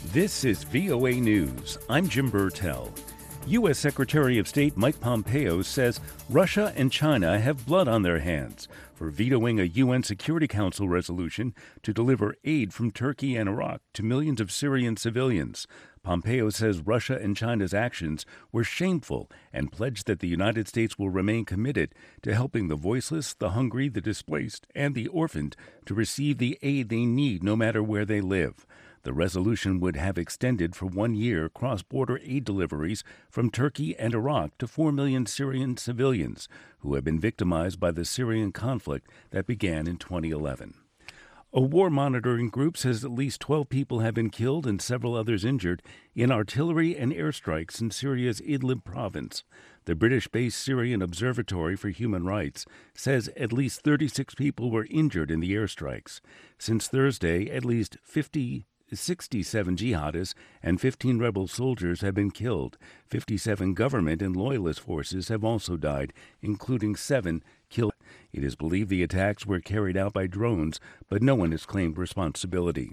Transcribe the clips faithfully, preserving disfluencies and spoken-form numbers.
This is V O A News. I'm Jim Burtell. U S Secretary of State Mike Pompeo says Russia and China have blood on their hands for vetoing a U N Security Council resolution to deliver aid from Turkey and Iraq to millions of Syrian civilians. Pompeo says Russia and China's actions were shameful and pledged that the United States will remain committed to helping the voiceless, the hungry, the displaced, and the orphaned to receive the aid they need no matter where they live. The resolution would have extended for one year cross-border aid deliveries from Turkey and Iraq to four million Syrian civilians who have been victimized by the Syrian conflict that began in twenty eleven. A war monitoring group says at least twelve people have been killed and several others injured in artillery and airstrikes in Syria's Idlib province. The British-based Syrian Observatory for Human Rights says at least thirty-six people were injured in the airstrikes. Since Thursday, at least fifty sixty-seven jihadists and fifteen rebel soldiers have been killed. fifty-seven government and loyalist forces have also died, including seven killed. It is believed the attacks were carried out by drones, but no one has claimed responsibility.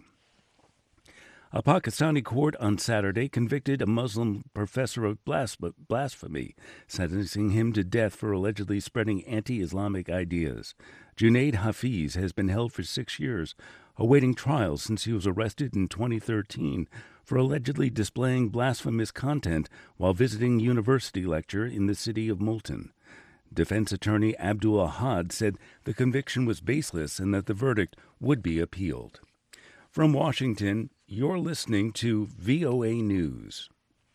A Pakistani court on Saturday convicted a Muslim professor of blasphemy, sentencing him to death for allegedly spreading anti-Islamic ideas. Junaid Hafiz has been held for six years, awaiting trial since he was arrested in twenty thirteen for allegedly displaying blasphemous content while visiting a university lecture in the city of Multan. Defense attorney Abdul Ahad said the conviction was baseless and that the verdict would be appealed. From Washington, you're listening to V O A News.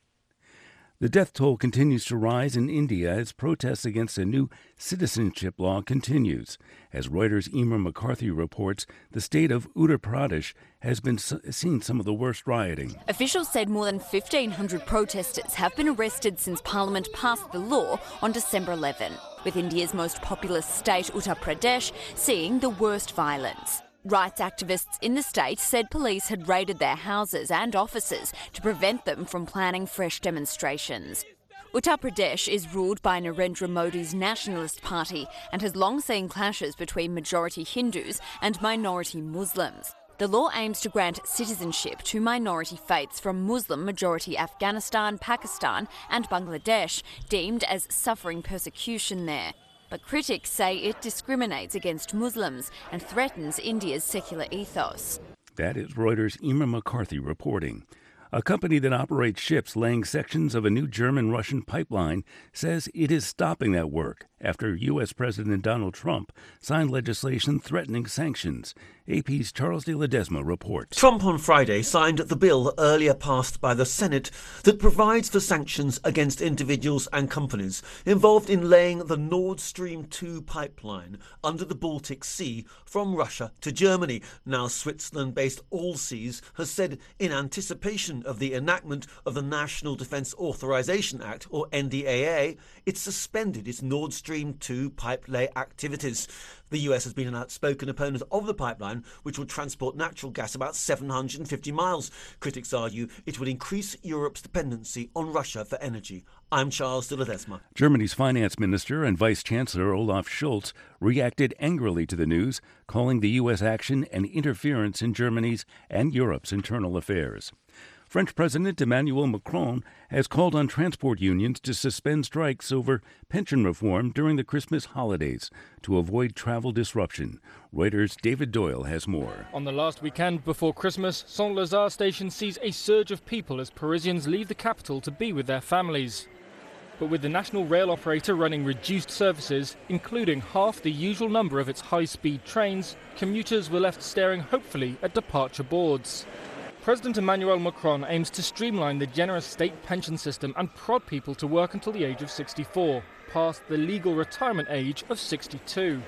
The death toll continues to rise in India as protests against a new citizenship law continues. As Reuters' Emer McCarthy reports, the state of Uttar Pradesh has been seen some of the worst rioting. Officials said more than fifteen hundred protesters have been arrested since Parliament passed the law on December eleventh, with India's most populous state, Uttar Pradesh, seeing the worst violence. Rights activists in the state said police had raided their houses and offices to prevent them from planning fresh demonstrations. Uttar Pradesh is ruled by Narendra Modi's Nationalist Party and has long seen clashes between majority Hindus and minority Muslims. The law aims to grant citizenship to minority faiths from Muslim-majority Afghanistan, Pakistan and Bangladesh, deemed as suffering persecution there. But critics say it discriminates against Muslims and threatens India's secular ethos. That is Reuters' Emer McCarthy reporting. A company that operates ships laying sections of a new German-Russian pipeline says it is stopping that work after U S President Donald Trump signed legislation threatening sanctions. A P's Charles de Ledesma reports. Trump on Friday signed the bill earlier passed by the Senate that provides for sanctions against individuals and companies involved in laying the Nord Stream two pipeline under the Baltic Sea from Russia to Germany. Now Switzerland-based Allseas has said in anticipation of the enactment of the National Defence Authorization Act, or N D A A, it suspended its Nord Stream two pipe lay activities. The U S has been an outspoken opponent of the pipeline, which will transport natural gas about seven hundred fifty miles. Critics argue it would increase Europe's dependency on Russia for energy. I'm Charles de Ledesma. Germany's finance minister and vice chancellor Olaf Scholz reacted angrily to the news, calling the U S action an interference in Germany's and Europe's internal affairs. French President Emmanuel Macron has called on transport unions to suspend strikes over pension reform during the Christmas holidays to avoid travel disruption. Reuters' David Doyle has more. On the last weekend before Christmas, Saint-Lazare station sees a surge of people as Parisians leave the capital to be with their families. But with the national rail operator running reduced services, including half the usual number of its high-speed trains, commuters were left staring hopefully at departure boards. President Emmanuel Macron aims to streamline the generous state pension system and prod people to work until the age of sixty-four, past the legal retirement age of sixty-two.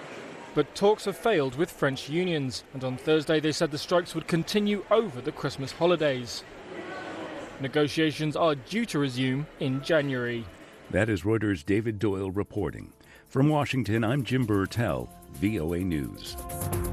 But talks have failed with French unions, and on Thursday they said the strikes would continue over the Christmas holidays. Negotiations are due to resume in January. That is Reuters' David Doyle reporting. From Washington, I'm Jim Burtell, V O A News.